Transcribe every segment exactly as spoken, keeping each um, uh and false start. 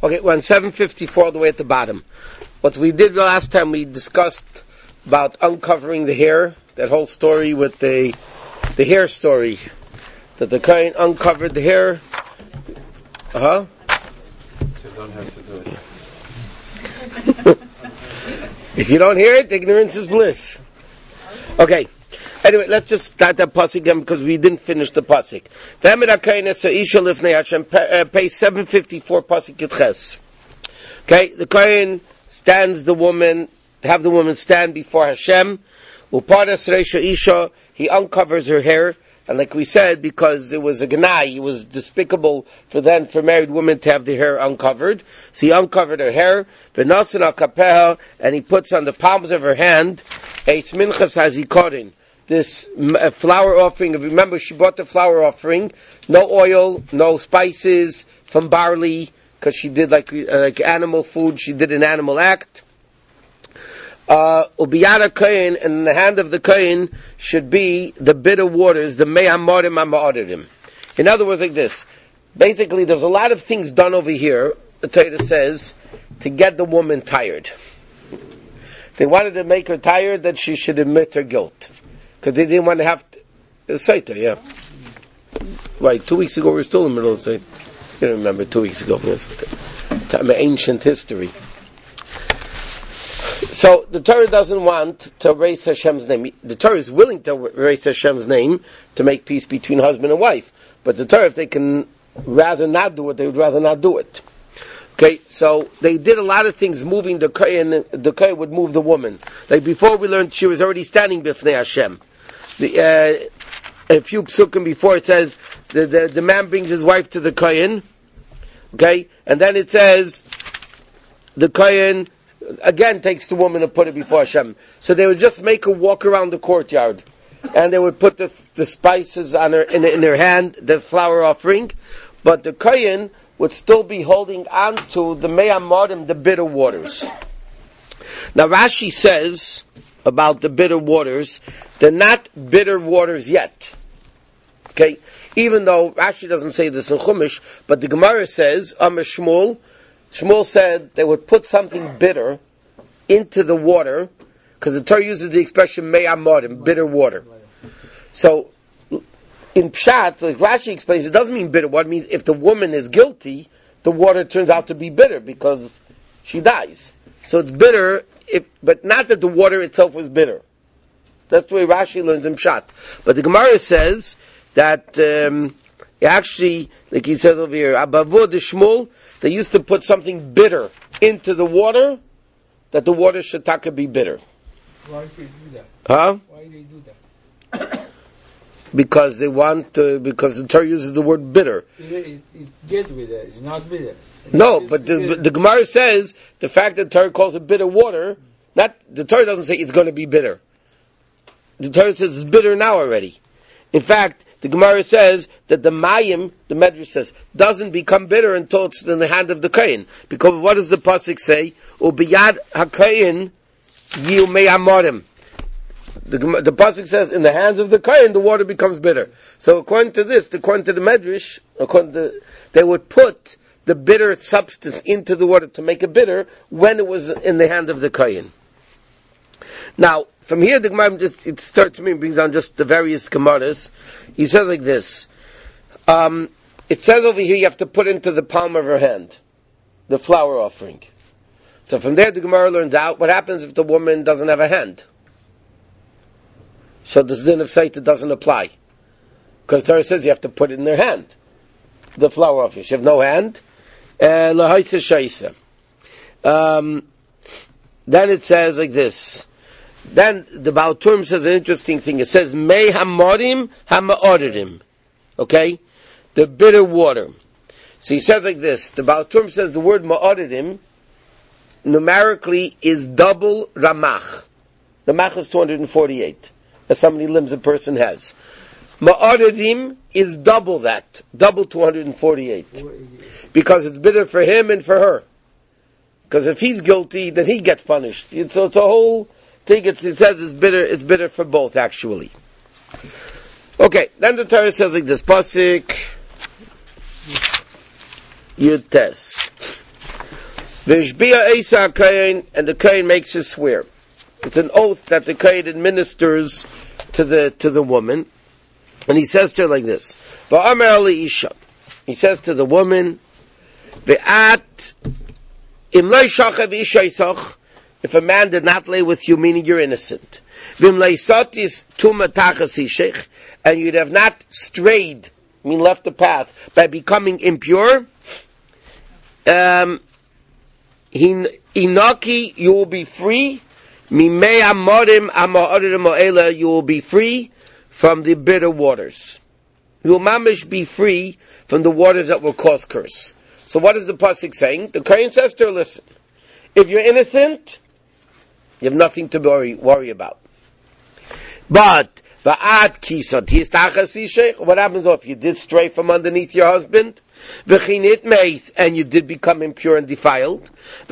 Okay, we're on seven fifty-four all the way at the bottom. What we did last time, we discussed about uncovering the hair, that whole story with the the hair story. That the Kohen uncovered the hair. Uh-huh. So you don't have to do it. If you don't hear it, ignorance is bliss. Okay. Anyway, let's just start that pasuk again because we didn't finish the pasuk. Page seven fifty-four, pasuk Yitches. Okay, the Kohen stands the woman, have the woman stand before Hashem. Upadas reisha isha, he uncovers her hair, and like we said, because it was a gnai, it was despicable for then for married women to have their hair uncovered. So he uncovered her hair, v'nasan al kapeha, and he puts on the palms of her hand a minchas hazikorin. This uh, flour offering, if you remember, she brought the flour offering, no oil, no spices, from barley, because she did like uh, like animal food, she did an animal act. Ubiyada uh, kohen, and in the hand of the kohen should be the bitter waters, the mei hamorim ha'ma'odirim. In other words, like this. Basically, there's a lot of things done over here, the Torah says, to get the woman tired. They wanted to make her tired that she should admit her guilt. Because they didn't want to have to cite her, yeah. Right, two weeks ago we were still in the middle of the site. You don't remember, two weeks ago. Yes. Time of ancient history. So, the Torah doesn't want to erase Hashem's name. The Torah is willing to erase Hashem's name to make peace between husband and wife. But the Torah, if they can rather not do it, they would rather not do it. Okay, so they did a lot of things moving the Kohen, the Kohen would move the woman. Like before we learned she was already standing befnei Hashem. The, uh, a few psukim before it says, the, the, the man brings his wife to the Kohen, okay, and then it says, the Kohen again takes the woman and put it before Hashem. So they would just make her walk around the courtyard, and they would put the, the spices on her, in, in her hand, the flour offering, but the Kohen would still be holding on to the mei hamorim, the bitter waters. Now Rashi says about the bitter waters, they're not bitter waters yet. Okay? Even though Rashi doesn't say this in Chumash, but the Gemara says, Amar Shmuel, Shmuel said they would put something bitter into the water, because the Torah uses the expression mei hamorim, bitter water. So, in Pshat, like Rashi explains, it doesn't mean bitter water. It means if the woman is guilty, the water turns out to be bitter because she dies. So it's bitter, if, but not that the water itself was bitter. That's the way Rashi learns in Pshat. But the Gemara says that um, actually, like he says over here, Abavur de Shmuel, they used to put something bitter into the water, that the water should taka be bitter. Why do they do that? Huh? Why do they do that? Because they want to, because the Torah uses the word bitter. It's, it's get with it, it's not bitter. No, but the, but the Gemara says the fact that the Torah calls it bitter water, not the Torah doesn't say it's going to be bitter. The Torah says it's bitter now already. In fact, the Gemara says that the mayim, the Medrash says, doesn't become bitter until it's in the hand of the Kohen. Because what does the pasuk say? Ubiyad haKohen yiu mei hamorim. The, the pasuk says, in the hands of the Kohen, the water becomes bitter. So according to this, according to the Medrash, according to, they would put the bitter substance into the water to make it bitter when it was in the hand of the Kohen. Now, from here, the Gemara just, it starts to me and brings down just the various Gemaras. He says like this, um, it says over here you have to put into the palm of her hand, the flour offering. So from there, the Gemara learns out what happens if the woman doesn't have a hand. So the din of Saita doesn't apply. Because the Torah says you have to put it in their hand. The flour offering. You have no hand. Lahaisa shaisa. Um, then it says like this. Then the Baal Turim says an interesting thing. It says, Mei hamorim hama'odirim. Okay? The bitter water. So he says like this. The Baal Turim says the word ma'odirim numerically is double ramach. Ramach is two hundred forty-eight. That's how many limbs a person has. Ma'odirim is double that. Double two hundred forty-eight. Because it's bitter for him and for her. Because if he's guilty, then he gets punished. So it's a whole thing. It says it's bitter. It's bitter for both, actually. Okay, then the Torah says like this: Pasuk Yutes. V'ishbia Eisa HaKohen, and the Kohen makes his swear. It's an oath that the Kohen administers to the to the woman, and he says to her like this: V'amar Isha. He says to the woman, Ve'at im lo shachav isha isach. If a man did not lay with you, meaning you're innocent. V'im leisatis tuma tachas ishech, and you'd have not strayed, I mean left the path, by becoming impure. Um, Inaki, you will be free. Mimei amorim amaorim mo'ela, you will be free from the bitter waters. You will mamish be free from the waters that will cause curse. So what is the pasuk saying? The Kohen says to her, listen, if you're innocent, you have nothing to worry, worry about. But, what happens if you did stray from underneath your husband? And you did become impure and defiled?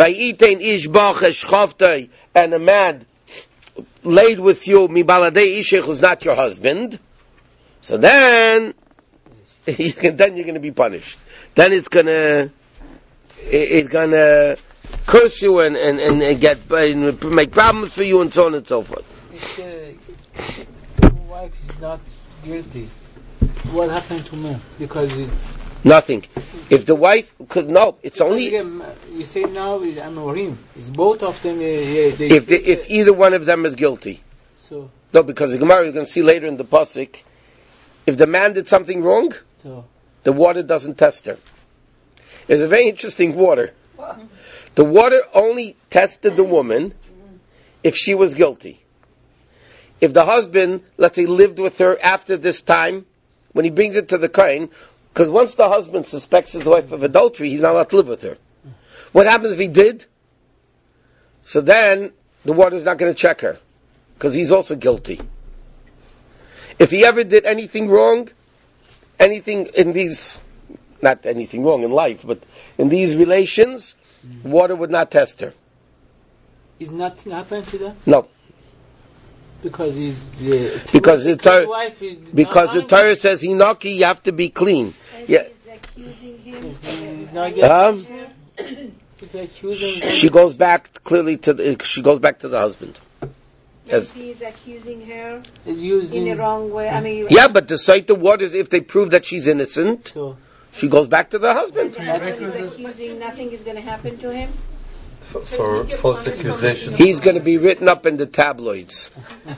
And a man laid with you, who's not your husband? So then, you can, then you're going to be punished. Then it's going to, it's going to curse you and, and, and get, and make problems for you and so on and so forth. If the wife is not guilty, what happened to me? Because it, nothing. If the wife could, no, it's only. Again, you say now is Amorim. It's both of them. Uh, yeah, they if the, if either one of them is guilty. So. No, because the Gemara is going to see later in the pasuk, if the man did something wrong, so. the water doesn't test her. It's a very interesting water. The water only tested the woman if she was guilty. If the husband, let's say, lived with her after this time, when he brings it to the Kohen, because once the husband suspects his wife of adultery, he's not allowed to live with her. What happens if he did? So then, the water's not going to check her, because he's also guilty. If he ever did anything wrong, anything in these, not anything wrong in life, but in these relations, water would not test her. Is nothing happened to them? No. Because he's uh, because the Torah, wife is because the Torah says hinaki, you have to be clean. And yeah. he's accusing him. He's, he's not Um, accusing she goes back clearly to the, she goes back to the husband. Yes, he's accusing her is using in the wrong way. I mean, yeah, but to cite the waters, if they prove that she's innocent, so. she goes back to the husband. the husband is accusing nothing is going to happen to him. For, for false accusation. He's going to be written up in the tabloids.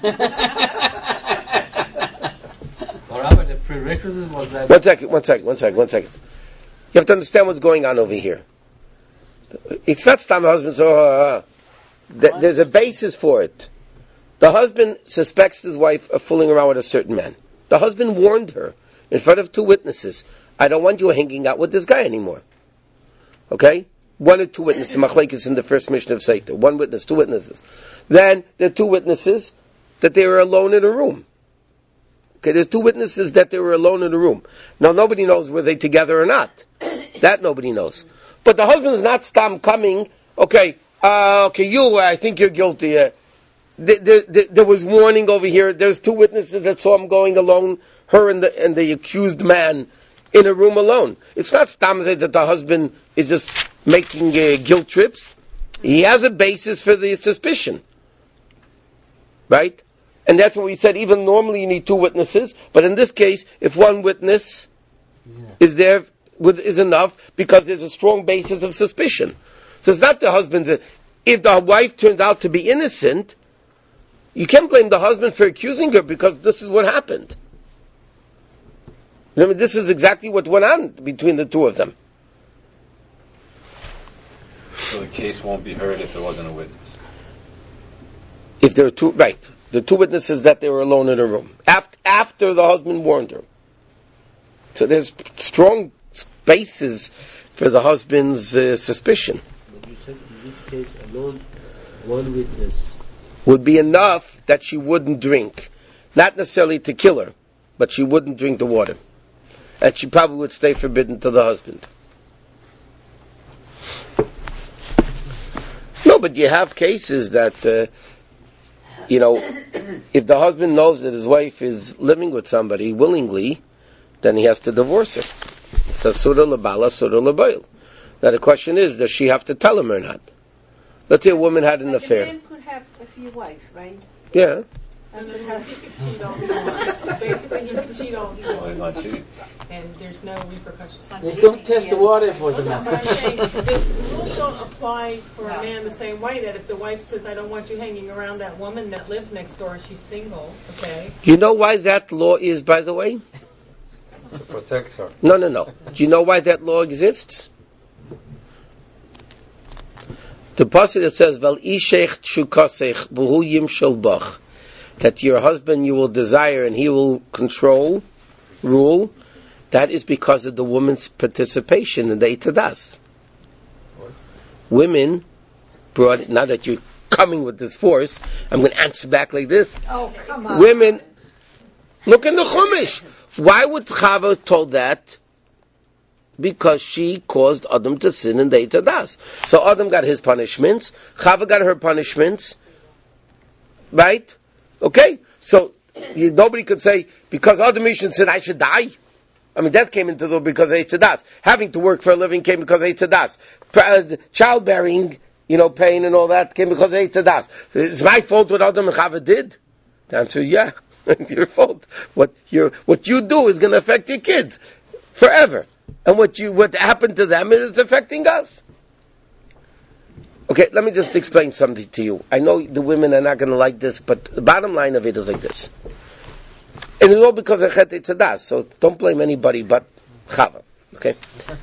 Rabbi, the prerequisite was that. One second, one second, one second, one second. You have to understand what's going on over here. It's not Stam husband, so uh, th- there's a basis for it. The husband suspects his wife of fooling around with a certain man. The husband warned her in front of two witnesses, I don't want you hanging out with this guy anymore. Okay? One or two witnesses, Machlekes in the first mission of Seita. One witness, two witnesses. Then there are two witnesses that they were alone in a room. Okay, there's two witnesses that they were alone in a room. Now nobody knows were they together or not. That nobody knows. But the husband is not stam coming, okay, uh, okay, you, I think you're guilty. Uh, there, there, there was warning over here. There's two witnesses that saw him going alone, her and the, and the accused man, in a room alone. It's not stam that the husband is just making uh, guilt trips. He has a basis for the suspicion. Right? And that's what we said, even normally you need two witnesses, but in this case, if one witness yeah. is there, is enough, because there's a strong basis of suspicion. So it's not the husband's, if the wife turns out to be innocent, you can't blame the husband for accusing her, because this is what happened. I mean, this is exactly what went on between the two of them. So the case won't be heard if there wasn't a witness. If there are two, right, the two witnesses that they were alone in a room after, after the husband warned her. So there's strong basis for the husband's uh, suspicion. But you said in this case alone, one witness would be enough that she wouldn't drink, not necessarily to kill her, but she wouldn't drink the water. And she probably would stay forbidden to the husband. No, but you have cases that, uh, you know, if the husband knows that his wife is living with somebody willingly, then he has to divorce her. It's a surah labala, surah labayil. Now the question is, does she have to tell him or not? Let's say a woman had an Like affair. A man could have a few wives, right? Yeah. So in other words, he could cheat all he wants. Basically, he can cheat all he Oh, he's wants. not cheating. And there's no repercussions. Well, don't test the water for the But man. I'm saying, this rules don't apply for a man the same way, that if the wife says, I don't want you hanging around that woman that lives next door, she's single, okay? Do you know why that law is, by the way? To protect her. No, no, no. Do you know why that law exists? The passage that says, "Vel ishech tshukasech v'hu yimshol bach," that your husband you will desire and he will control, rule. That is because of the woman's participation in the itadas. Women brought it. Now that you're coming with this force, I'm going to answer back like this. Oh, come on. Women, look in the Chumash. Why would Chava told that? Because she caused Adam to sin in the itadas. So Adam got his punishments. Chava got her punishments. Right? Okay? So you, nobody could say, because Adam Rishon said I should die. I mean, that came into the because of itadas. Having to work for a living came because of itadas. Uh, childbearing, you know, pain and all that came because of itadas. It's my fault what Adam and Chava did? The answer is yeah. It's your fault. What you what you do is going to affect your kids forever. And what you what happened to them is affecting us. Okay, let me just explain something to you. I know the women are not going to like this, but the bottom line of it is like this. And it's all because of Chet Eitzadas, so don't blame anybody but Chava. Okay?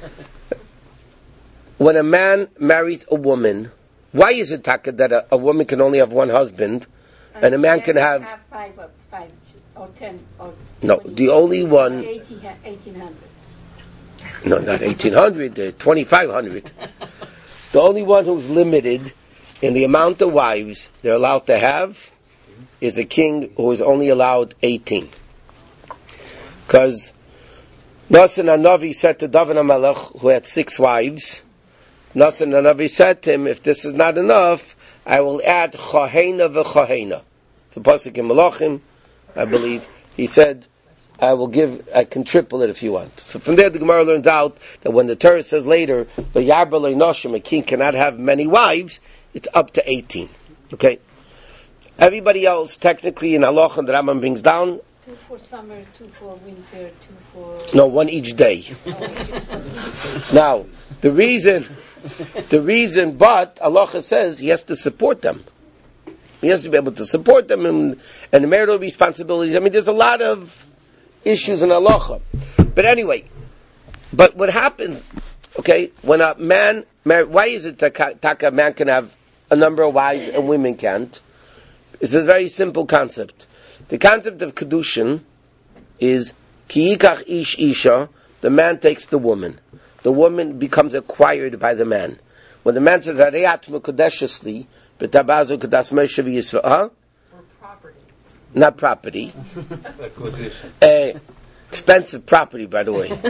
When a man marries a woman, why is it taka that a, a woman can only have one husband, and a man can have... have five or five or ten or No, the only one... eighteen hundred. No, not eighteen hundred, uh, twenty-five hundred. The only one who's limited in the amount of wives they're allowed to have is a king who is only allowed eighteen. Because Nasan HaNavi said to David HaMelech, who had six wives, Nasan HaNavi said to him, if this is not enough, I will add Chahena v'Chahena. It's a pasuk in Malachim, I believe. He said, I will give, I can triple it if you want. So from there the Gemara learns out that when the Torah says later, the Yarba Le'noshim, a king cannot have many wives, it's up to eighteen. Okay? Everybody else, technically in Halacha, the Rambam brings down, Two for summer, two for winter, two for... no, one each day. Now, the reason, the reason, but Halacha says he has to support them. He has to be able to support them and, and the marital responsibilities. I mean, there's a lot of issues in halacha. But anyway, but what happens, okay, when a man, why is it that a man can have a number of wives and women can't? It's a very simple concept. The concept of kedushin is ki yikach ish isha, the man takes the woman. The woman becomes acquired by the man. When the man says, Hareyat mekudeshesli, b'tabazu kedas Moshe v'Yisrael, huh? Or property. Not property. Acquisition. Uh, expensive property, by the way.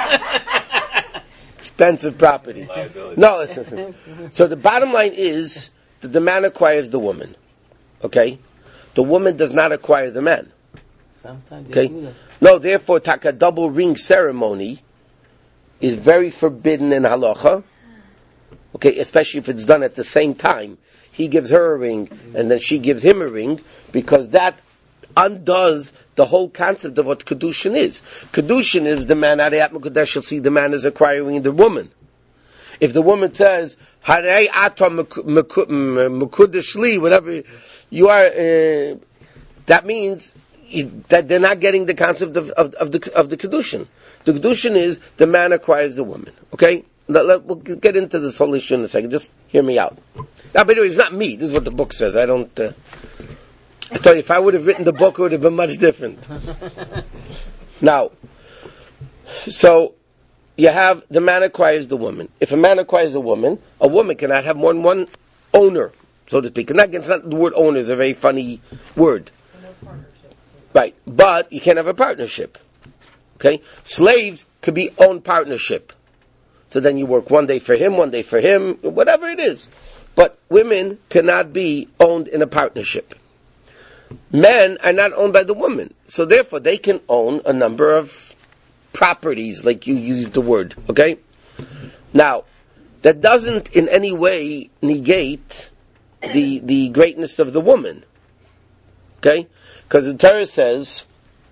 Expensive property. Liability. No, listen, listen. So the bottom line is that the man acquires the woman. Okay? The woman does not acquire the man. Sometimes they do Okay? that. No, therefore, tak a double ring ceremony is very forbidden in halacha. Okay, especially if it's done at the same time. He gives her a ring, and then she gives him a ring, because that undoes the whole concept of what kedushin is. Kedushin is the man, Harei Mekudesh, shall see the man is acquiring the woman. If the woman says, Harei Atom Mekudesh Li, whatever, you are, uh, that means you, that they're not getting the concept of, of, of the of the kedushin. The kedushin is the man acquires the woman. Okay? Let, let, we'll get into this whole issue in a second. Just hear me out. Now, by the way, it's not me. This is what the book says. I don't... Uh, I tell you, if I would have written the book, it would have been much different. Now, so, you have the man acquires the woman. If a man acquires a woman, a woman cannot have more than one owner, so to speak. And that, it's not, the word owner is a very funny word. So no partnership. Right. But you can't have a partnership. Okay? Slaves could be own partnership. So then you work one day for him, one day for him, whatever it is. But women cannot be owned in a partnership. Men are not owned by the woman. So therefore they can own a number of properties, like you used the word. Okay? Now, that doesn't in any way negate the the greatness of the woman. Okay? Because the Torah says,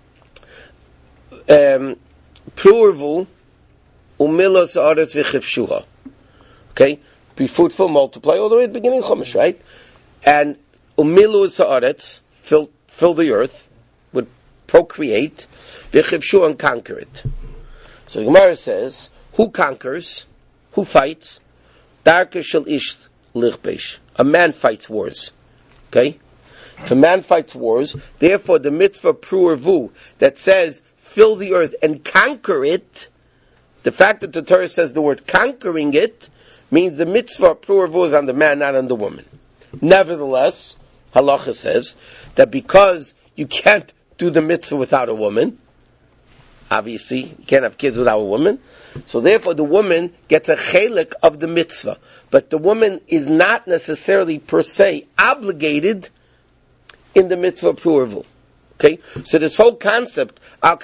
um, Prurvu umilos haaretz v'chivshuha. Okay? Be fruitful, multiply, all the way at the beginning of Chumash, right? And umilos haaretz, fill, fill the earth, would procreate, v'chivshuha, and conquer it. So the Gemara says, who conquers? Who fights? Darka shel ish lichbesh. A man fights wars. Okay? If a man fights wars, therefore the mitzvah prurvu that says fill the earth and conquer it, the fact that the Torah says the word conquering it means the mitzvah prurvu is on the man, not on the woman. Nevertheless, halacha says that because you can't do the mitzvah without a woman, obviously you can't have kids without a woman, so therefore the woman gets a chelik of the mitzvah. But the woman is not necessarily per se obligated in the mitzvah prurvu. Okay? So this whole concept, that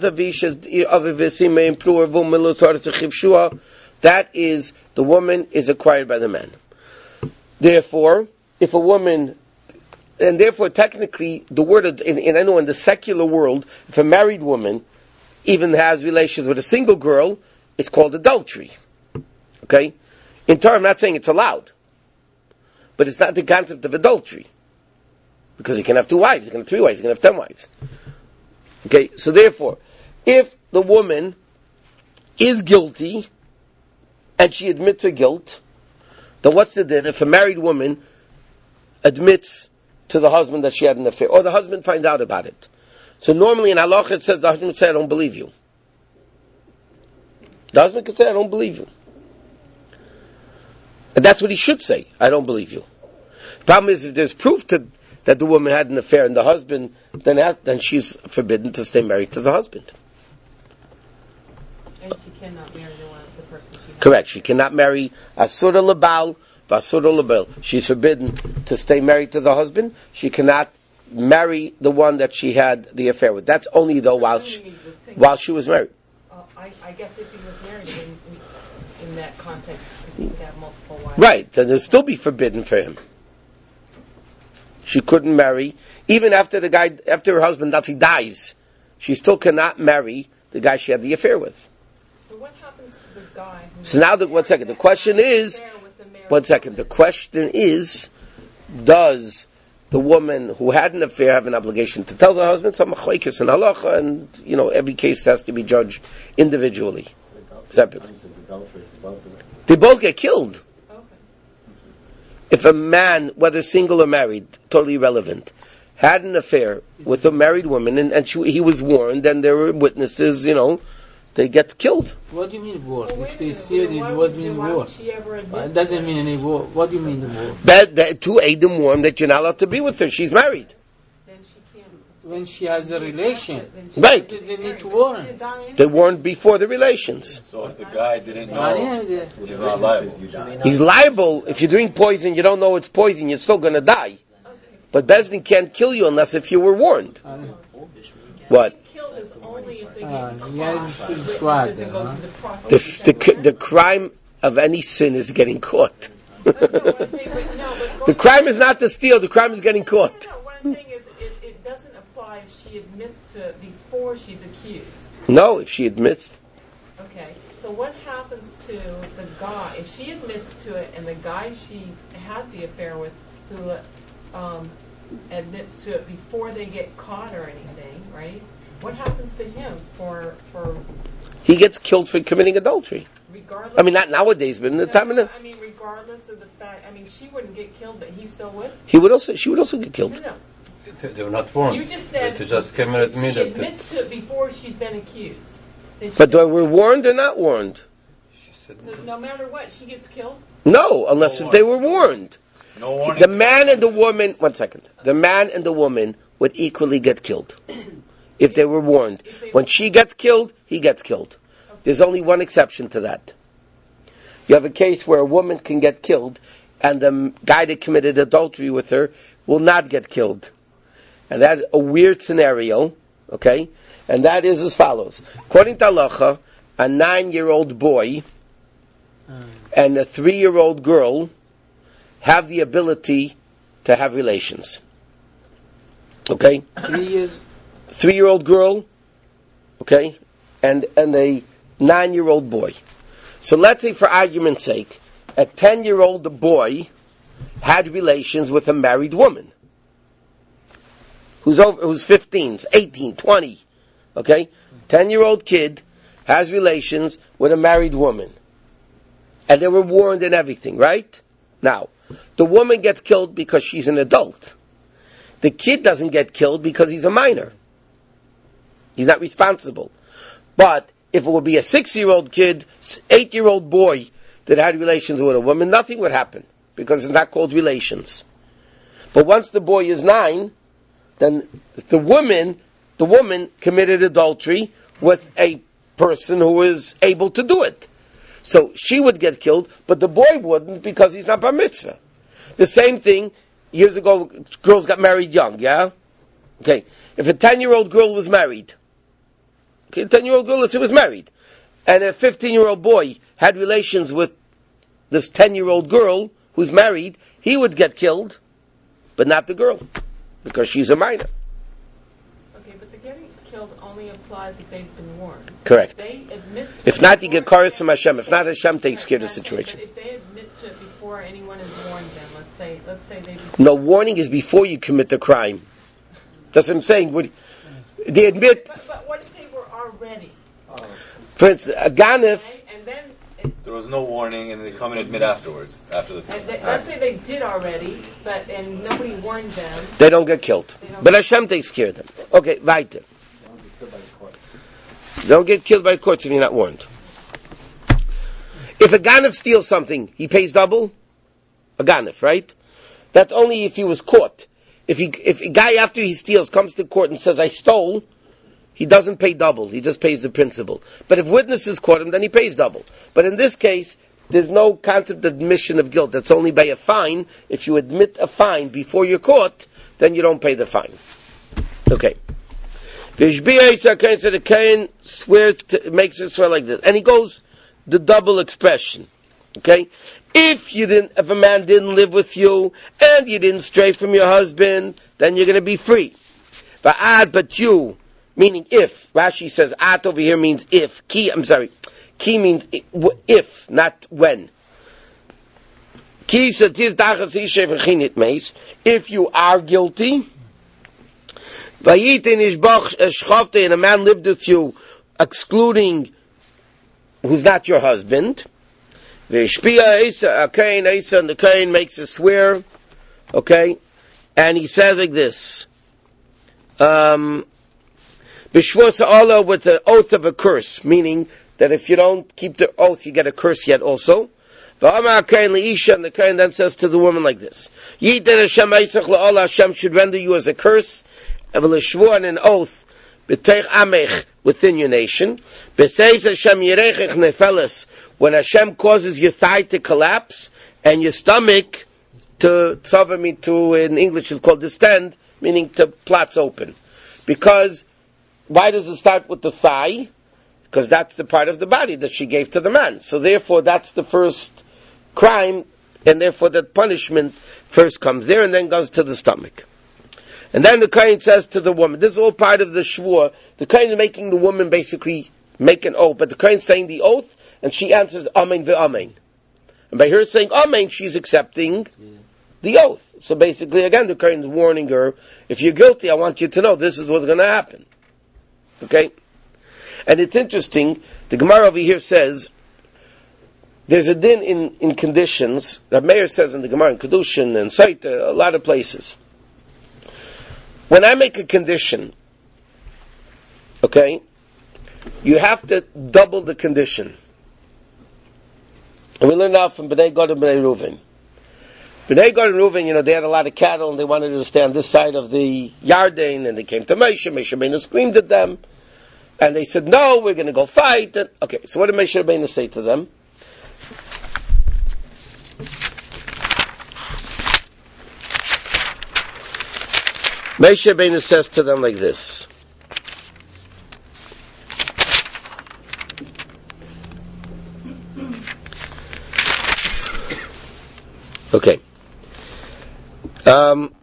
is, the woman is acquired by the man. Therefore, if a woman, and therefore technically, the word, in, in, I know in the secular world, if a married woman even has relations with a single girl, it's called adultery. Okay? In Torah, I'm not saying it's allowed. But it's not the concept of adultery. Because he can have two wives, he can have three wives, he can have ten wives. Okay, so therefore, if the woman is guilty, and she admits her guilt, then what's the din? If a married woman admits to the husband that she had an affair, or the husband finds out about it. So normally in halacha it says the husband would say, I don't believe you. The husband could say, I don't believe you. And that's what he should say, I don't believe you. The problem is, if there's proof to that the woman had an affair and the husband, then has, then she's forbidden to stay married to the husband. And she cannot marry the one, the person she has. Correct. She cannot marry Asura Labal, Vasura Labal. She's forbidden to stay married to the husband. She cannot marry the one that she had the affair with. That's only though while she, while she was married. Uh, I, I guess if he was married in, in, in that context, because he could have multiple wives. Right. Then it'll still be forbidden for him. She couldn't marry, even after the guy, after her husband Nazi dies, she still cannot marry the guy she had the affair with. So what happens to the guy? So now, the, one second. The question is, one second. The question is, does the woman who had an affair have an obligation to tell the husband some machlekes and halacha, and you know every case has to be judged individually, separately. They both get killed. If a man, whether single or married, totally irrelevant, had an affair with a married woman and, and she, he was warned and there were witnesses, you know, they get killed. What do you mean war? Well, if they see it, is what do you mean war? It doesn't mean any war. What do you mean the war? That, that, to aid them warn that you're not allowed to be with her. She's married. Then she can't. When she has a relation. Right. They need to warn. They warned before the relations. So if the guy didn't Ah, know, yeah, yeah. he's not liable. He's liable. If you're doing poison, you don't know it's poison, you're still going to die. But Bezdin can't kill you unless if you were warned. Ah, yeah. What? Killed is only if they Ah, get yeah, caught it's by pretty witnesses swag and there, go huh? through the process. The, the, the crime of any sin is getting caught. But no, what I'm saying, but no, but The crime is not to steal, the crime is getting No, caught. no, no, what I'm saying is it, it doesn't apply if she admits to it before she's accused. No, if she admits. Okay, so what happens to the guy, if she admits to it and the guy she had the affair with who um, admits to it before they get caught or anything, right? What happens to him for, for He gets killed for committing adultery. regardless? I mean, not nowadays, but in the No, time of the, I mean, regardless of the fact, I mean, she wouldn't get killed, but he still would? he would also, she would also get killed. No, no. They they were not warned. You just said They just came at me she that admits to it before she's been accused. Then she But gets- they were warned or not warned? she said, So no matter what, she gets killed? No, unless if they were warned. no warning. The man and the woman, one second, the man and the woman would equally get killed if they were warned. When she gets killed, he gets killed. There's only one exception to that. You have a case where a woman can get killed and the guy that committed adultery with her will not get killed. And that's a weird scenario, okay? And that is as follows. According to halacha, a nine-year-old boy and a three-year-old girl have the ability to have relations. Okay? Three years. Three-year-old girl, okay, and and a nine-year-old boy. So let's say, for argument's sake, a ten-year-old boy had relations with a married woman who's over, who's fifteen, eighteen, twenty, okay? ten-year-old kid has relations with a married woman. And they were warned and everything, right? Now, the woman gets killed because she's an adult. The kid doesn't get killed because he's a minor. He's not responsible. But if it would be a six-year-old kid, eight-year-old boy that had relations with a woman, nothing would happen because it's not called relations. But once the boy is nine, then the woman, the woman committed adultery with a person who is able to do it. So she would get killed, but the boy wouldn't because he's not bar mitzvah. The same thing, years ago, girls got married young, yeah? Okay, if a ten-year-old girl was married, okay, a ten-year-old girl, let's say, was married, and a fifteen-year-old boy had relations with this ten-year-old girl who's married, he would get killed, but not the girl, because she's a minor. Okay, but the getting killed only applies if they've been warned. Correct. If they admit to If it not, you get before- chorus from Hashem. If not, Hashem takes care of the situation. But if they admit to it before anyone has warned them, let's say, let's say they. No, warning is before you commit the crime. That's what I'm saying. Would- They admit, But, but what if they were already? for instance, a ganif, Okay? And then, it, There was no warning, and they come and admit afterwards, after the. and they, let's say they did already, but and nobody warned them. they don't get killed. But Hashem takes care of them. Okay, weiter. Don't get killed by courts if you're not warned. If a ganif steals something, he pays double? A ganif, right? That's only if he was caught. If he, if a guy after he steals comes to court and says, I stole, he doesn't pay double. He just pays the principal. But if witnesses caught him, then he pays double. But in this case, there's no concept of admission of guilt. That's only by a fine. If you admit a fine before you're caught, then you don't pay the fine. Okay. The Kain swears, to, makes it swear like this. And he goes the double expression. Okay? If you didn't, if a man didn't live with you, and you didn't stray from your husband, then you're going to be free. Va'ad, but you, meaning if. Rashi says at over here means if. Ki, I'm sorry. Ki means if, not when. Ki says, if you are guilty, and a man lived with you, excluding who's not your husband, the Kain, Asa, and the Kain makes a swear, okay, and he says like this, um, Bishvur Allah with the oath of a curse, meaning that if you don't keep the oath, you get a curse yet also. V'amar Kain li'isha, and the Kain then says to the woman like this, Yiten Hashem Eisach la'Allah, Hashem should render you as a curse, and an oath, b'teich amech, within your nation, b'seis Hashem yirechech nefeles, when Hashem causes your thigh to collapse, and your stomach to, tzavah to, in English is called distend, meaning to plots open. Because, why does it start with the thigh? Because that's the part of the body that she gave to the man. So therefore, that's the first crime, and therefore that punishment first comes there, and then goes to the stomach. And then the Kohen says to the woman, this is all part of the shvur. The Kohen is making the woman basically make an oath, but the Kohen is saying the oath, and she answers Amen ve'Amen. And by her saying Amen, she's accepting yeah. the oath. So basically, again, the Kohen is warning her, if you're guilty, I want you to know this is what's going to happen. Okay? And it's interesting, the Gemara over here says, there's a din in, in conditions, that Meir says in the Gemara in Kedushin and Saita, a lot of places. When I make a condition, okay, you have to double the condition. And we learn now from Bnei Gad and Bnei Reuven. Bnei Gad and Reuven, you know, they had a lot of cattle and they wanted to stay on this side of the Yarden, and they came to Moshe. Moshe Rabbeinu screamed at them. And they said, no, we're going to go fight. And, okay, so what did Moshe Rabbeinu say to them? Moshe Rabbeinu says to them like this. Okay. Um,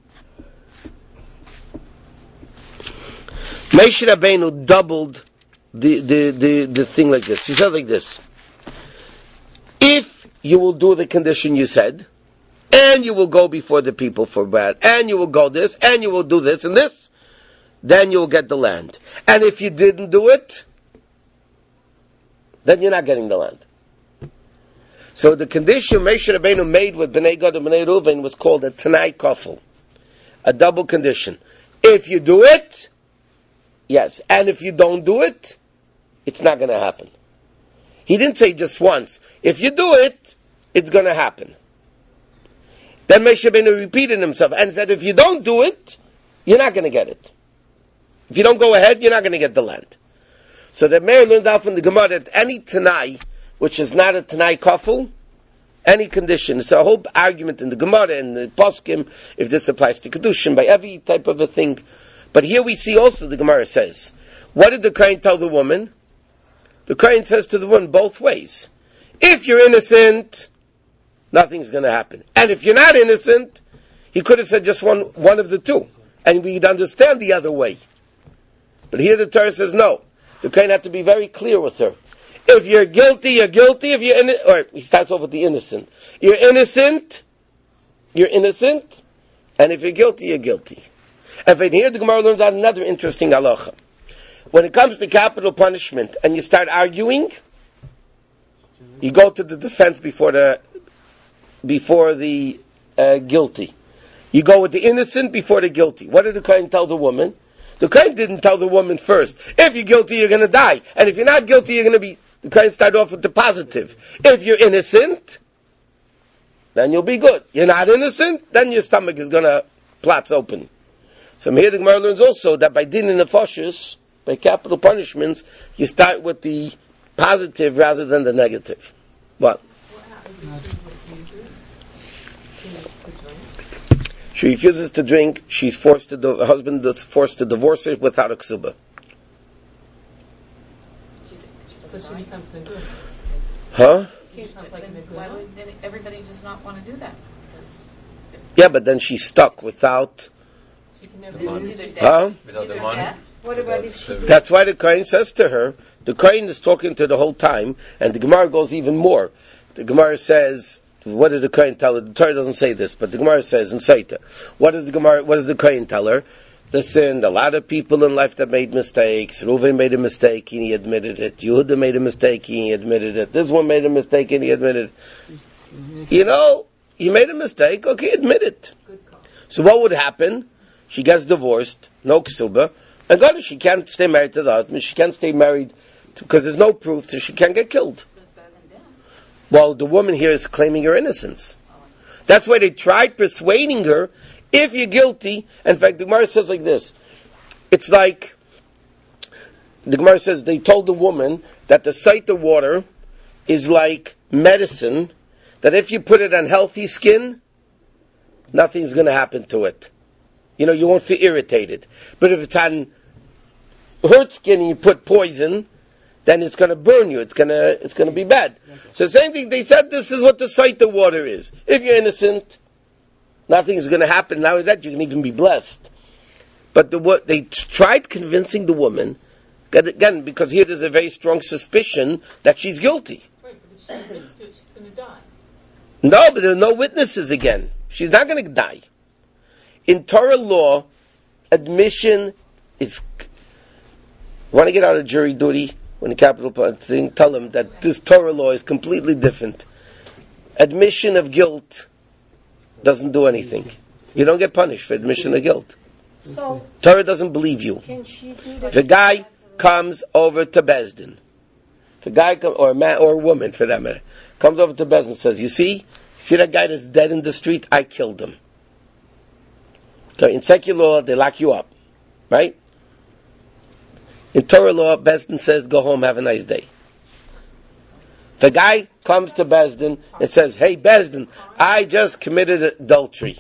Moshe Rabbeinu doubled the, the, the, the thing like this. He said like this. If you will do the condition you said, and you will go before the people for bad, and you will go this, and you will do this and this, then you will get the land. And if you didn't do it, then you're not getting the land. So the condition Moshe Rabbeinu made with Bnei Gad and Bnei Reuven was called a Tanai Kofel, a double condition. If you do it, yes. And if you don't do it, it's not going to happen. He didn't say just once. If you do it, it's going to happen. Then Moshe Rabbeinu repeated himself and said, if you don't do it, you're not going to get it. If you don't go ahead, you're not going to get the land. So the Meir learned out from the Gemara that any Tanai, which is not a Tanai Kofel, any condition, it's a whole argument in the Gemara and the Poskim, if this applies to Kedushin, by every type of a thing. But here we see also, the Gemara says, what did the Kohen tell the woman? The Kohen says to the woman both ways. If you're innocent, nothing's going to happen. And if you're not innocent, he could have said just one, one of the two. And we'd understand the other way. But here the Torah says no. The Kohen had to be very clear with her. If you're guilty, you're guilty. If you're innocent, or he starts off with the innocent. You're innocent, you're innocent. And if you're guilty, you're guilty. And from here the Gemara learns out another interesting halacha. When it comes to capital punishment and you start arguing, you go to the defense before the before the uh, guilty. You go with the innocent before the guilty. What did the Kohen tell the woman? The Kohen didn't tell the woman first, if you're guilty, you're going to die. And if you're not guilty, you're going to be... The Kohen started off with the positive. If you're innocent, then you'll be good. You're not innocent, then your stomach is going to plots open. So here the Gemara learns also that by din and nefashos, by capital punishments, you start with the positive rather than the negative. What? She refuses to drink. She's forced to. Her husband is forced to divorce her without a ksuba. So she becomes neguna. Huh? Why would everybody just not want to do that? Yeah, but then she's stuck without. She can never. It's either death. Huh? Without the Either money. death. What about if she... That's why the Kohen says to her. The Kohen is talking to her the whole time, and the Gemara goes even more. The Gemara says. What did the Kohen tell her? The Torah doesn't say this, but the Gemara says in Saita. What does the Gemara? What does the Kohen tell her? Listen, a lot of people in life that made mistakes. Reuven made a mistake and he admitted it. Yehuda made a mistake and he admitted it. This one made a mistake and he admitted it. You know, you made a mistake. Okay, admit it. So what would happen? She gets divorced, no ksuba, and God, she can't stay married to the husband. She can't stay married because there's no proof, so she can't get killed. Well, the woman here is claiming her innocence. That's why they tried persuading her, if you're guilty. In fact, the Gemara says like this. It's like, the Gemara says they told the woman that the sight of water is like medicine, that if you put it on healthy skin, nothing's going to happen to it. You know, you won't feel irritated. But if it's on hurt skin and you put poison, then it's going to burn you. It's going to it's going to be bad. So the same thing, they said this is what the sight of water is. If you're innocent, nothing is going to happen. Not only that, you can even be blessed. But the what they tried convincing the woman, again, because here there's a very strong suspicion that she's guilty. Right, but if she admits to it, she's going to die. No, but there are no witnesses again. She's not going to die. In Torah law, admission is... Want to get out of jury duty? When the capital thing, tell them that this Torah law is completely different. Admission of guilt doesn't do anything. You don't get punished for admission of guilt. So, Torah doesn't believe you. can she do If that? a guy comes over to Bezdin, if a guy come, or a man or a woman for that matter, comes over to Bezdin and says, "You see, see that guy that's dead in the street? I killed him." So in secular law, they lock you up, right? In Torah law, Bezdin says, go home, have a nice day. If a guy comes to Bezdin and says, hey, Bezdin, I just committed adultery.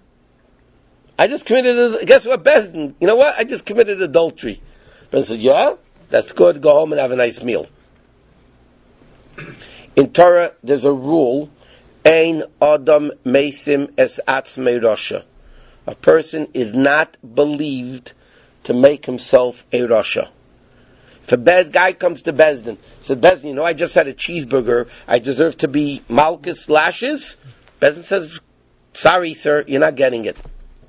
I just committed, guess what, Bezdin? You know what? I just committed adultery. Bezdin said, yeah, that's good, go home and have a nice meal. In Torah, there's a rule, Ein Adam Mesim Es Atzmei Rasha. A person is not believed to make himself a Rasha. If a bad guy comes to Bezdin, says, Bezdin, you know, I just had a cheeseburger, I deserve to be Malchus lashes? Bezdin says, sorry, sir, you're not getting it.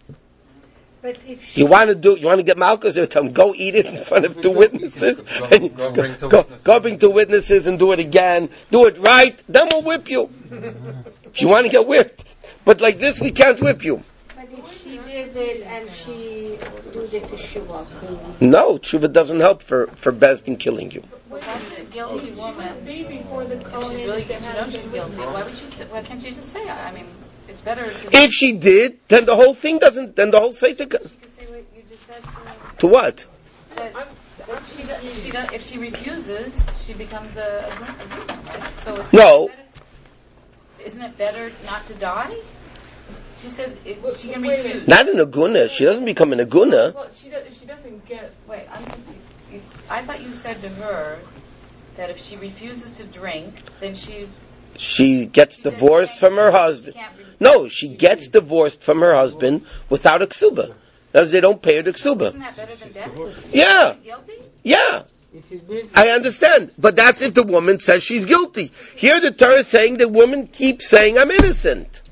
But if she You want to do, you want to get Malchus? They tell him, go eat it in front of two witnesses. Go- And go bring two go, witnesses. go bring two witnesses and do it again. Do it right, then we'll whip you. If you want to get whipped. But like this, we can't whip you. But if she did it and she do the teshuvah, No, tshuva doesn't help for, for Bezdin killing you. Why would a guilty woman, Be before the if she's Kohen, really, if they she had knows been she's with guilty, her. why would she, say- why can't she just say it? I mean, it's better to... If she did, then the whole thing doesn't, then the whole Seder, She could say what you just said. uh, to what? That I'm- if she, does, if she does, if she refuses, she becomes a, a, gr- a group, right? So it's No. better- isn't it better not to die? She said it, she can Wait a refuse. Not an aguna. She doesn't become an aguna. Well, she, does, she doesn't get. Wait, I'm confused. You- I thought you said to her that if she refuses to drink, then she She gets She doesn't divorced say- from her she husband. can't re- No, she gets divorced from her husband without a ksuba. In other words, they don't pay her the ksuba. Isn't that better than death? Yeah, She's guilty? yeah. If he's guilty, I understand. But that's if the woman says she's guilty. Here the Torah is saying the woman keeps saying, I'm innocent.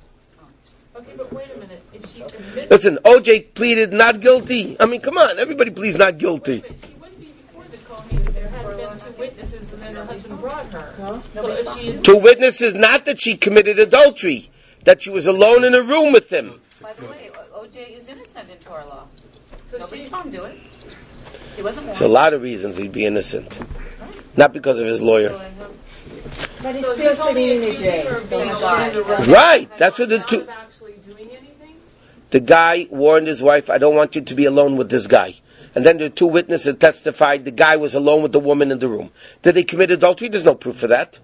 Okay, but wait a minute. If she admits. Listen, O J pleaded not guilty. I mean, come on, everybody pleads not Wait a guilty. minute, she wouldn't be before the Kohen if there hadn't been two witnesses and then her husband brought her. So Nobody if saw she him. Two witnesses, not that she committed adultery, that she was alone in a room with him. By the way, O J is innocent in Torah law. so Nobody she, saw him do it. He wasn't warned. There's a lot of reasons he'd be innocent. Not because of his So lawyer. I hope- but he's so still he's only sitting in the accusing her jail. of So being he's alive. still in the Right, that's what the not two... of actually doing anything. The guy warned his wife, I don't want you to be alone with this guy. And then the two witnesses testified the guy was alone with the woman in the room. Did they commit adultery? There's no proof for that.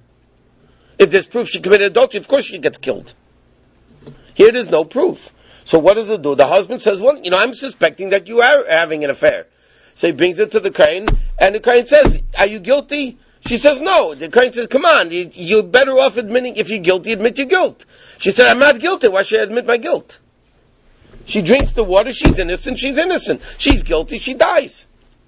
If there's proof she committed adultery, of course she gets killed. Here there's no proof. So what does it do? The husband says, well, you know, I'm suspecting that you are having an affair. So he brings it to the Kohen, and the Kohen says, are you guilty? She says, no. The Kohen says, come on, you, you're better off admitting, if you're guilty, admit your guilt. She said, I'm not guilty. Why should I admit my guilt? She drinks the water, she's innocent, she's innocent. She's guilty, she dies.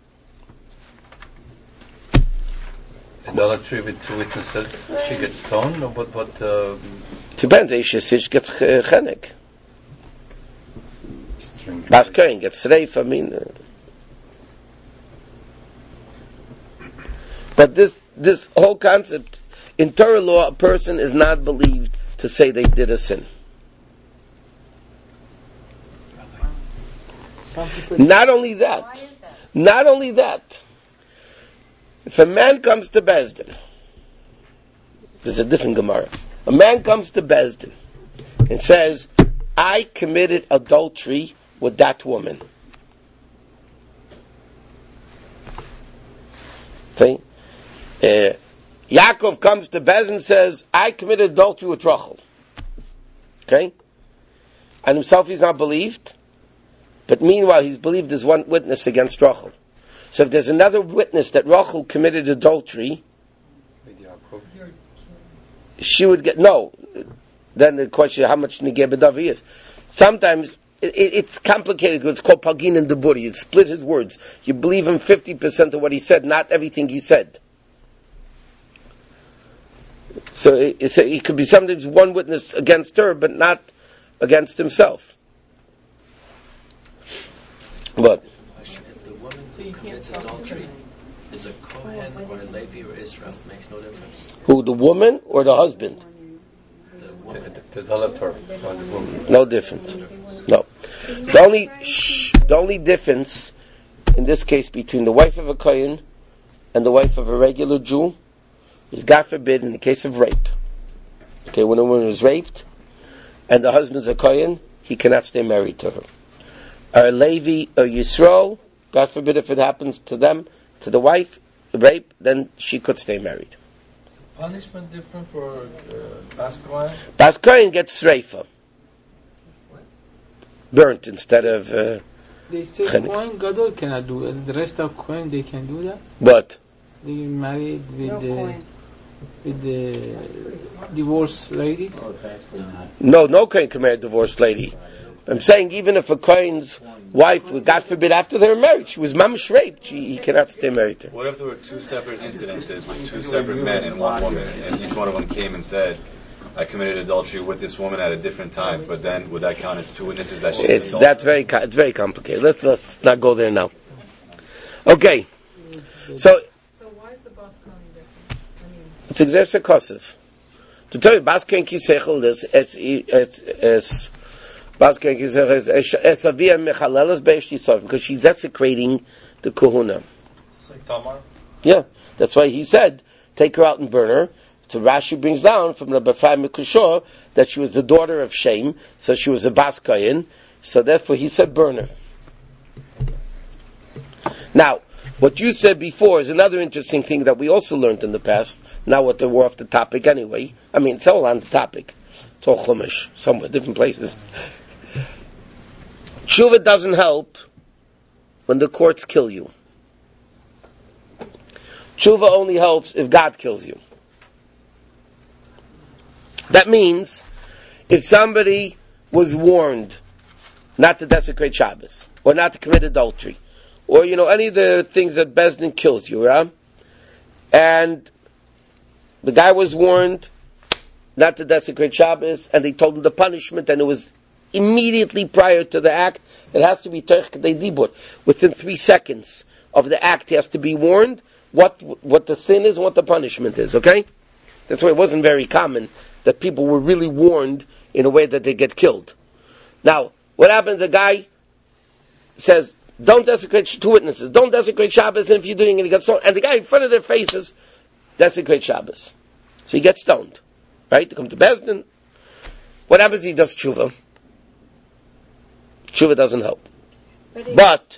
Idolatry with two witnesses, she gets stoned, or what? What? Uh, Depends, Isha Sich gets ch- chenek. string- Bas Kohen gets reif, I mean. Uh, but this, this whole concept, in Torah law, a person is not believed to say they did a sin. some people Not only Why that, is that? not only that, if a man comes to Bezdin, there's a different Gemara. A man comes to Bezdin and says, I committed adultery with that woman. See? Uh, Yaakov comes to Bezdin and says, I committed adultery with Rachel. Okay? And himself he's not believed. But meanwhile, he's believed as one witness against Rachel. So if there's another witness that Rachel committed adultery, with Yaakov. she would get, no. Then the question, how much Negeh B'Davi is. Sometimes, it, it, it's complicated, it's called Pagin and Deburi. You split his words. You believe him fifty percent of what he said, not everything he said. So it, it's a, it could be sometimes one witness against her, but not against himself. But If the woman So you who can't commits tell adultery is a Kohen or a Levi or Israel, makes no difference. who, the woman or the husband? The The, woman, the, the idolater, or the woman. No difference. No. The only shh, the only difference in this case between the wife of a Kohen and the wife of a regular Jew is, God forbid, in the case of rape. Okay, when a woman is raped and the husband's a Kohen, he cannot stay married to her. A Levi or Yisrael, God forbid if it happens to them, to the wife, rape, then she could stay married. Punishment different for uh, Bas Kohen? Bas Kohen gets Sreifa. Burnt instead of, uh, they say Chenek. Kohen Gadol cannot do it. The rest of Kohen they can do that. but They get married with No the point. with the divorced lady? No, no Kohen can marry a divorced lady. I'm saying even if a Kohen's wife, God forbid, after they were married, she was mamish raped, she, he cannot stay married to her. What if there were two separate incidences with two separate men and one woman, and each one of them came and said, I committed adultery with this woman at a different time, but then would that count as two witnesses that she It's that's very it's very complicated. Let's let's not go there now. Okay, so So why is the bas counting different? I mean, it's exercer kosov. To tell you, bas ken kisechel is es es es bas ken kisechel is es avia mechalelas beish yisov because she's desecrating the kahuna. It's like Tamar. Yeah, that's why he said take her out and burn her. So Rashi brings down from the Bafai Mekushor that she was the daughter of Shem, so she was a bas kohen. So therefore he said burn her. Now, what you said before is another interesting thing that we also learned in the past. Now what they were off the topic anyway. I mean, it's all on the topic. It's all Chumash, somewhere, different places. Tshuva doesn't help when the courts kill you. Tshuva only helps if God kills you. That means, if somebody was warned not to desecrate Shabbos, or not to commit adultery, or, you know, any of the things that Beis Din kills you, right? And the guy was warned not to desecrate Shabbos, and they told him the punishment, and it was immediately prior to the act. It has to be Terech Kedei Dibur. Within three seconds of the act, he has to be warned what what the sin is and what the punishment is, okay? That's why it wasn't very common that people were really warned in a way that they get killed. Now, what happens? A guy says, don't desecrate, two witnesses, don't desecrate Shabbos, and if you're doing it, he gets stoned. And the guy in front of their faces, desecrate Shabbos. So he gets stoned. Right? To come to Beis Din. What happens if he does tshuva? Tshuva doesn't help. But, but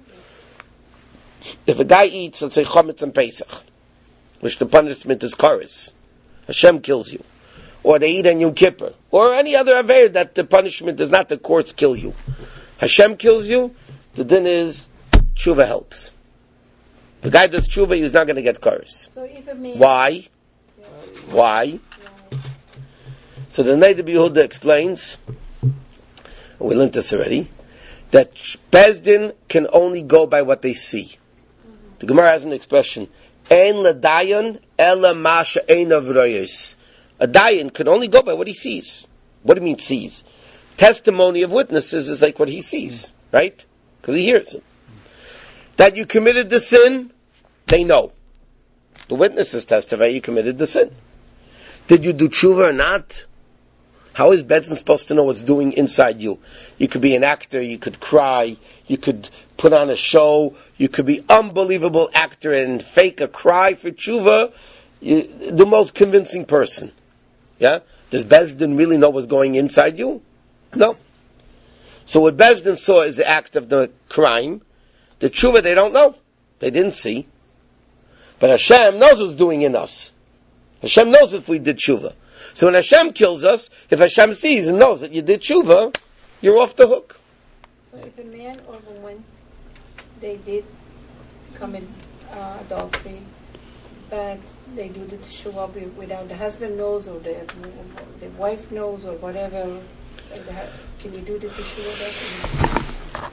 if a guy eats, let's say, chametz and Pesach, which the punishment is kares, Hashem kills you, or they eat on Yom Kippur, or any other aver that the punishment is not the courts kill you, Hashem kills you, the din is tshuva helps. If the guy does tshuva, he's not going to get kares. So if a man Why? Yeah. Why? Yeah. So the Neidah B'Yehuda explains, and we learned this already, that Beis Din can only go by what they see. Mm-hmm. The Gemara has an expression, Ein l'dayan ela masha ein avroyes. A dayan can only go by what he sees. What do you mean sees? Testimony of witnesses is like what he sees, right? Because he hears it. That you committed the sin, they know. The witnesses testify you committed the sin. Did you do tshuva or not? How is Beis Din supposed to know what's doing inside you? You could be an actor, you could cry, you could put on a show, you could be unbelievable actor and fake a cry for tshuva, you, the most convincing person. Yeah? Does Beis Din really know what's going inside you? No. So what Beis Din saw is the act of the crime. The tshuva they don't know. They didn't see. But Hashem knows what's doing in us. Hashem knows if we did tshuva. So when Hashem kills us, if Hashem sees and knows that you did tshuva, you're off the hook. So if a man or woman, they did commit uh, adultery, but they do the tshuva without the husband knows or the, the wife knows or whatever, can you do the tshuva?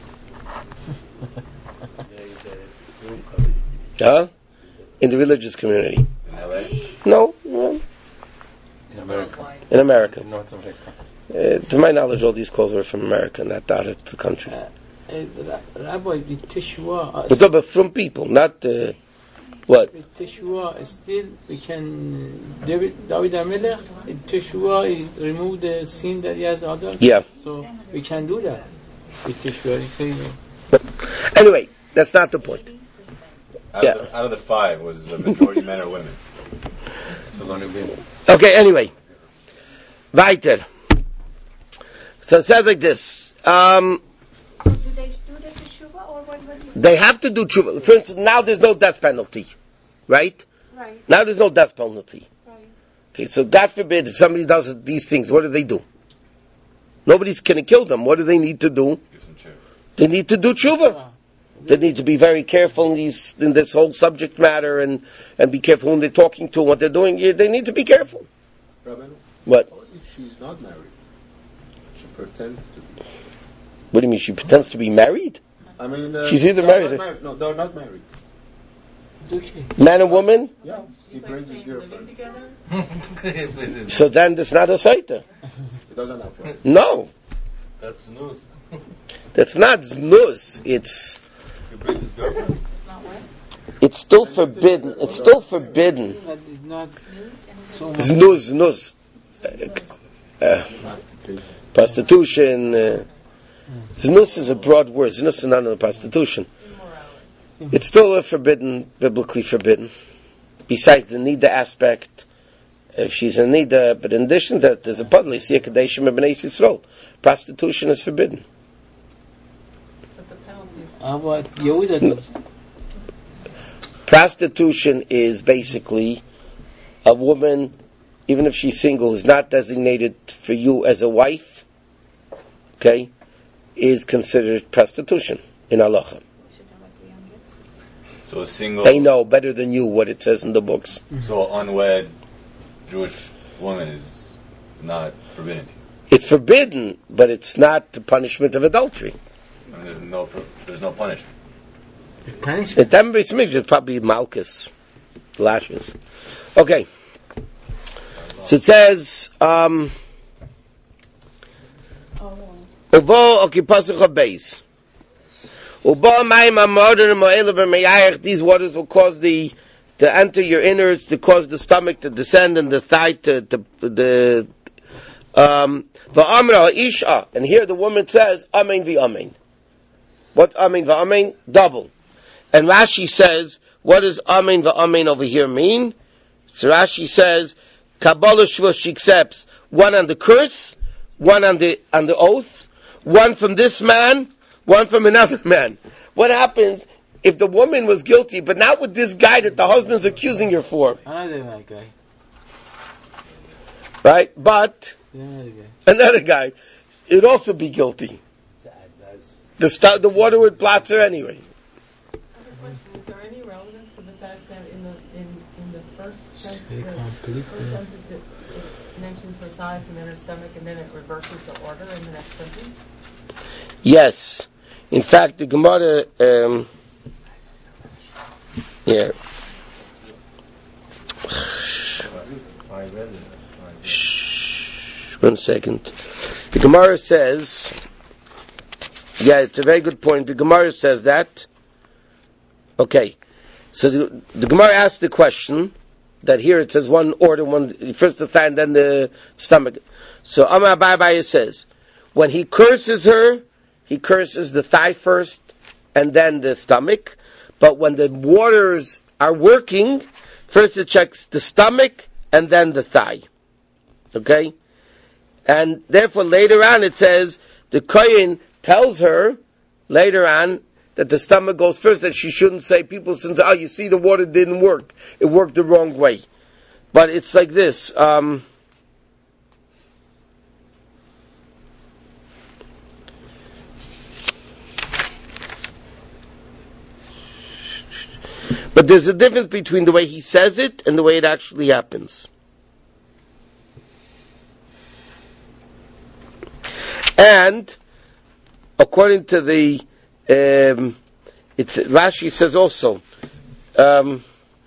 Huh? In the religious community. In L A? No. no. In America. In America. In North America. Uh, to my knowledge, all these calls were from America, not out of the country. Uh, uh, Rabbi, the Teshuvah... Uh, but, but from people, not... Uh, what? With Teshuvah, still we can... David, David HaMelech, Teshuvah is remove the sin that he has others. Yeah. So we can do that with Teshuvah. You say... But anyway, that's not the point. Out, yeah. of the, out of the five, was the majority men or women? Okay, anyway. Weiter. So it says like this. Um, do they do the teshuva or what? what they have to do tshuva. For instance, now there's no death penalty. Right? Right. Now there's no death penalty. Right. Okay, so God forbid if somebody does these things, what do they do? Nobody's going to kill them. What do they need to do? They need to do tshuva. They need to be very careful in these in this whole subject matter and, and be careful whom they're talking to and what they're doing. Yeah, they need to be careful. Rabbi, what? If she's not married, she pretends to be. What do you mean? She pretends to be married? I mean, uh, she's either they're married. Not married. No, they're not married. It's okay. Man and woman? Yeah, he brings his girlfriend. So then there's not a saita. It doesn't happen. No. That's news. That's not znus. It's. You bring his girlfriend? It's not what? It's still forbidden. It's still forbidden. That is not so much. Znus, znus. Uh, uh, prostitution. Uh, znus is a broad word. Znus is not a prostitution. It's still a forbidden, biblically forbidden. Besides the nida aspect, if she's a nida, but in addition to that, there's a puddle. See a kadeshim of Bnei Yisrael. Prostitution is forbidden. How about Yehuda? Prostitution is basically a woman, even if she's single, who's not designated for you as a wife, okay, is considered prostitution in halacha. So a single. They know better than you what it says in the books. So an unwed Jewish woman is not forbidden to you. It's forbidden, but it's not the punishment of adultery. I mean, there's no there's no punishment. Punishment? At Beis Mikdash, it's probably malchus, lashes. Okay. So it says, um, Uvo okipasach habeis. These waters will cause the to enter your innards, to cause the stomach to descend and the thigh to, to the um isha. And here the woman says amen vi amen. What amen va amen? Double. And Rashi says, what does amen va amen over here mean? So Rashi says, Kabbalah Shvuah, she accepts one on the curse, one on the on the oath, one from this man, one from another man. What happens if the woman was guilty, but not with this guy that the husband's accusing her for? Another that guy. Right? But Another guy. another guy, it'd also be guilty. The st- the water would blot her anyway. Is there any relevance to the fact that in the in, in the first sentence, the first sentence it, it mentions her thighs and then her stomach, and then it reverses the order in the next sentence? Yes. In fact, the Gemara, um, yeah. Shh, one second. The Gemara says, yeah, it's a very good point. The Gemara says that. Okay. So the, the Gemara asks the question that here it says one order, one first the thigh and then the stomach. So Amar Abaye says, when he curses her, he curses the thigh first and then the stomach. But when the waters are working, first it checks the stomach and then the thigh. Okay? And therefore later on it says, the Kohen tells her later on that the stomach goes first, that she shouldn't say, people say, oh, you see the water didn't work. It worked the wrong way. But it's like this. Um, But there's a difference between the way he says it and the way it actually happens. And according to the, um, it's Rashi says also, um,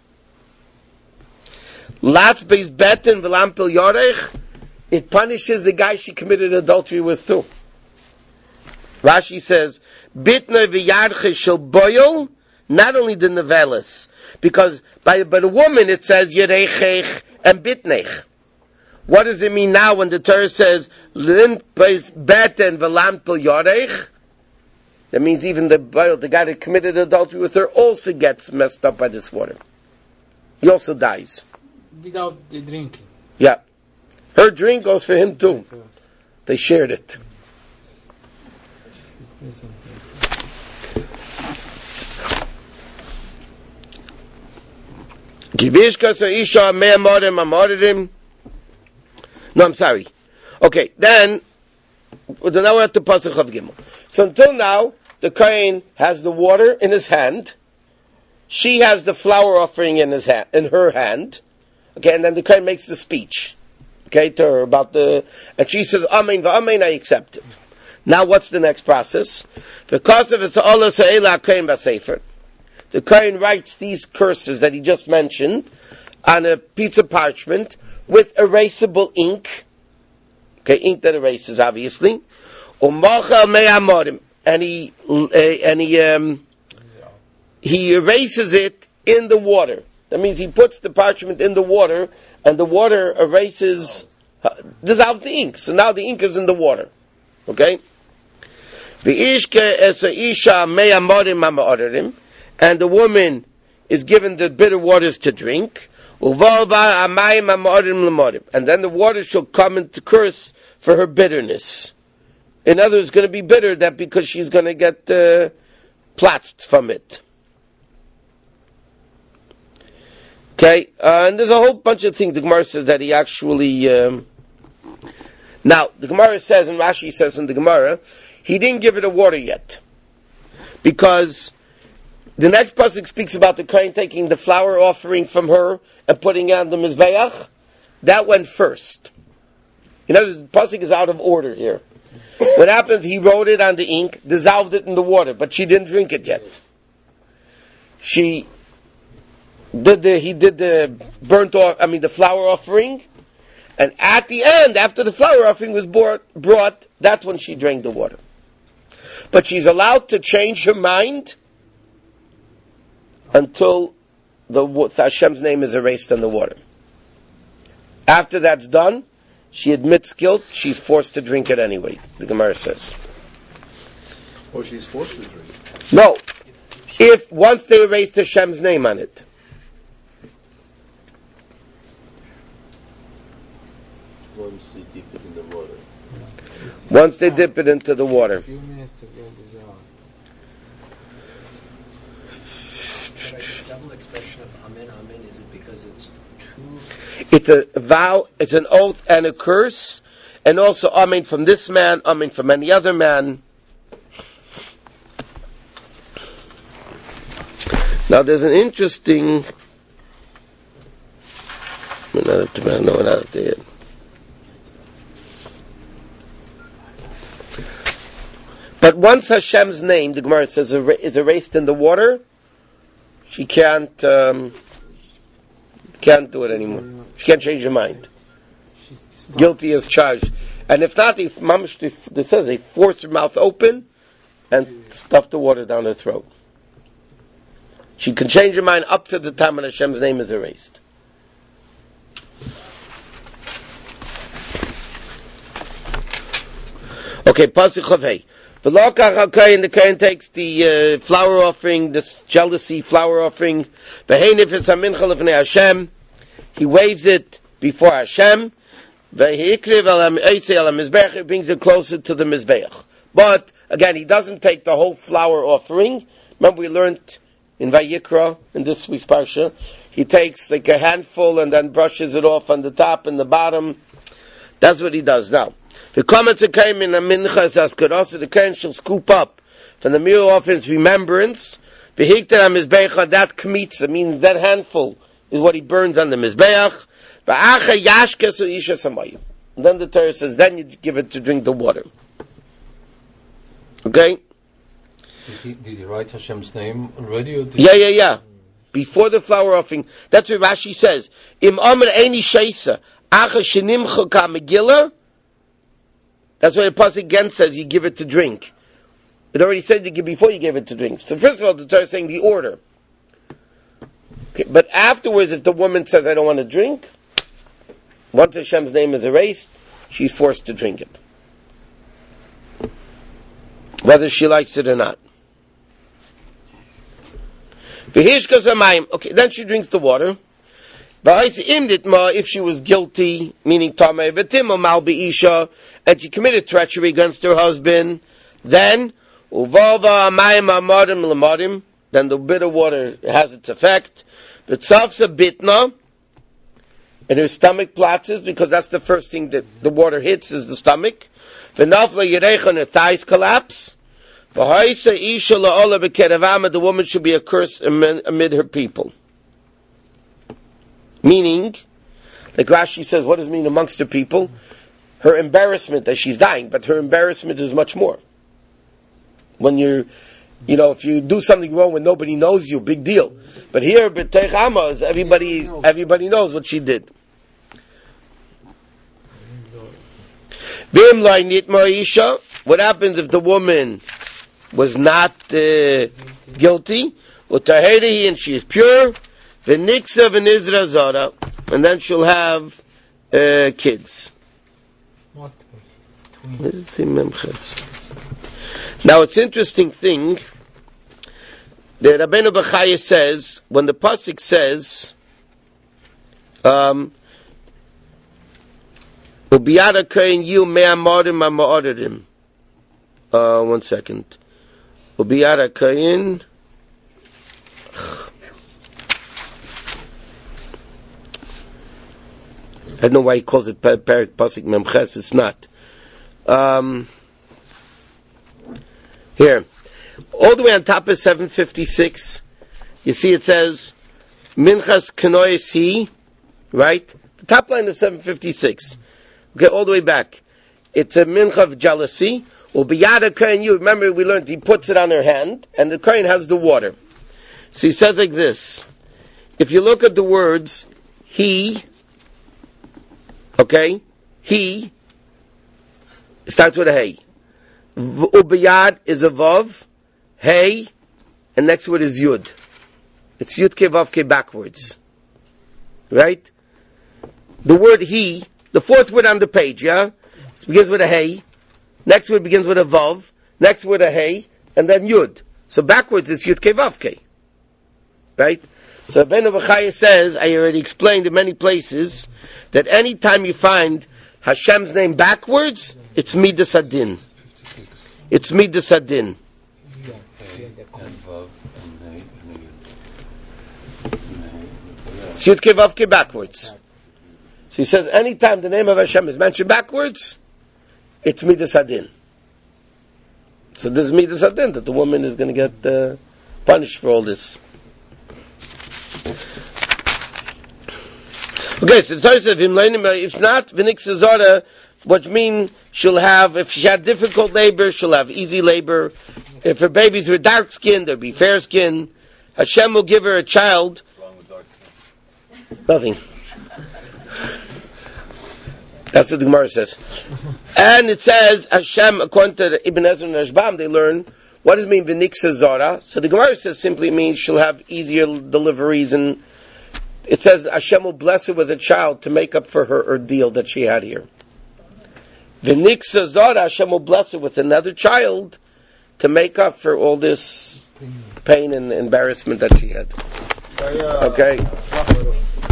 Latz beis beten v'lampil yorech, it punishes the guy she committed adultery with too. Rashi says, bitnoi v'yadche shel boyel, not only the novellas, because by, by the woman it says yerechech and bitnech. What does it mean now when the Torah says lin plays beten v'lampil yorech? That means even the the guy that committed adultery with her also gets messed up by this water. He also dies. Without the drinking. Yeah. Her drink goes for him too. They shared it. No, I'm sorry. Okay, then, now we're at the Pasuk of Gimel. So until now, the Kohen has the water in his hand. She has the flour offering in his hand, in her hand. Okay, and then the Kohen makes the speech. Okay, to her about the, and she says, Amen v'amen, I accept it. Now what's the next process? Because of it's Allah Sa'ila Kohen B'Sefer, the Kohen writes these curses that he just mentioned on a piece of parchment with erasable ink. Okay, ink that erases, obviously. And he, and he, um, he erases it in the water. That means he puts the parchment in the water, and the water erases, uh, dissolves the ink. So now the ink is in the water. Okay? And the woman is given the bitter waters to drink. And then the water shall come into curse for her bitterness. In other words, it's going to be bitter that because she's going to get uh, platzt from it. Okay, uh, and there's a whole bunch of things the Gemara says that he actually... Um, now, the Gemara says, and Rashi says in the Gemara, he didn't give her the water yet. Because the next pasuk speaks about the Kohen taking the flour offering from her and putting it on the Mizbeach. That went first. You know, the pasuk is out of order here. What happens, he wrote it on the ink, dissolved it in the water, but she didn't drink it yet. She did the, he did the burnt off, I mean the flour offering, and at the end, after the flour offering was brought, brought, that's when she drank the water. But she's allowed to change her mind until the Hashem's name is erased in the water. After that's done, she admits guilt, she's forced to drink it anyway, the Gemara says. Or she's forced to drink. No. If once they erased Hashem's name on it. Once they dip it in the water. Once they dip it into the water. A few minutes to get dissolved. Right, this double expression of Amen, Amen, is it because it's two? It's a vow, it's an oath and a curse, and also Amen from this man, Amen from any other man. Now there's an interesting... No, we're not there yet. But once Hashem's name, the Gemara says, is erased in the water, she can't um, can't do it anymore. She can't change her mind. Guilty as charged. And if not, if Mamash, it says they force her mouth open and stuff the water down her throat. She can change her mind up to the time when Hashem's name is erased. Okay, Pasuk Chavei. The Kohen takes the uh, flour offering, this jealousy flour offering. He waves it before Hashem. He brings it closer to the Mizbeach. But, again, he doesn't take the whole flour offering. Remember we learned in Vayikra, in this week's Parsha, he takes like a handful and then brushes it off on the top and the bottom. That's what he does now. The comments that came in a mincha as also the Kohen shall scoop up from the meal offering's remembrance. The hikter on mizbeach, that kmitz, that means that handful is what he burns on the mizbeach. And then the Torah says, then you give it to drink the water. Okay? Did he, did he write Hashem's name already? Or did yeah, yeah, yeah. Before the flour offering, that's what Rashi says. Im amr eini sheisa acha shenimcha ka megillah. That's why the pasuk again says you give it to drink. It already said you give before you gave it to drink. So first of all, the Torah is saying the order. Okay, but afterwards, if the woman says, I don't want to drink, once Hashem's name is erased, she's forced to drink it. Whether she likes it or not. Okay, then she drinks the water. If she was guilty, meaning Tameh v'tim mal be'isha, and she committed treachery against her husband, then uvalva mayim amadim l'madim, then the bitter water has its effect. The tzafsa bitna, and her stomach platzes, because that's the first thing that the water hits is the stomach. V'nafla yerecha, and her thighs collapse. The woman should be a curse amid her people. Meaning, like Rashi says, what does it mean amongst her people? Her embarrassment that she's dying, but her embarrassment is much more. When you're, you know, if you do something wrong when nobody knows you, big deal. But here, B'teich Amos, everybody, everybody knows what she did. What happens if the woman was not uh, guilty? And she is pure. And then she'll have uh, kids. Now it's interesting thing that Rabbeinu Bechaya says, when the pasuk says, um, Ubiyada kain yu me'amorim ma'amorim. Uh, one second. Ubiyada kain. I don't know why he calls it Perik Pasuk Memches. It's not. Um, here, all the way on top of seven fifty-six, you see it says Minchas Kenois He, right? The top line of seven fifty-six. Okay, all the way back. It's a mincha of jealousy. Ubiyada kain yu. Remember, we learned he puts it on her hand, and the kain has the water. So he says like this. If you look at the words, he, okay, he, it starts with a hey. Ubiyad is a vav, hey, and next word is yud. It's yud ke vav ke backwards. Right? The word he, the fourth word on the page, yeah? It begins with a hey. Next word begins with a vav. Next word a hey. And then yud. So backwards it's yud ke vav ke. Right? So Rabbeinu Bechaya says, I already explained in many places, that any time you find Hashem's name backwards, it's Midas Adin. It's Midas Adin. It's Yud Ke Vav Ke backwards. So he says, anytime the name of Hashem is mentioned backwards, it's Midas Adin. So this is Midas Adin, that the woman is going to get uh, punished for all this. Okay, so the Torah says, if not, V'niksa Zora, which means she'll have, if she had difficult labor, she'll have easy labor. If her babies were dark skinned, there'll be fair skin. Hashem will give her a child. What's wrong with dark skin? Nothing. That's what the Gemara says. And it says, Hashem, according to Ibn Ezra and Rashbam, they learn, what does it mean, V'niksa Zora? So the Gemara says simply means she'll have easier deliveries, and it says Hashem will bless her with a child to make up for her ordeal that she had here. V'niksa Zora, Hashem will bless her with another child to make up for all this pain and embarrassment that she had. Okay?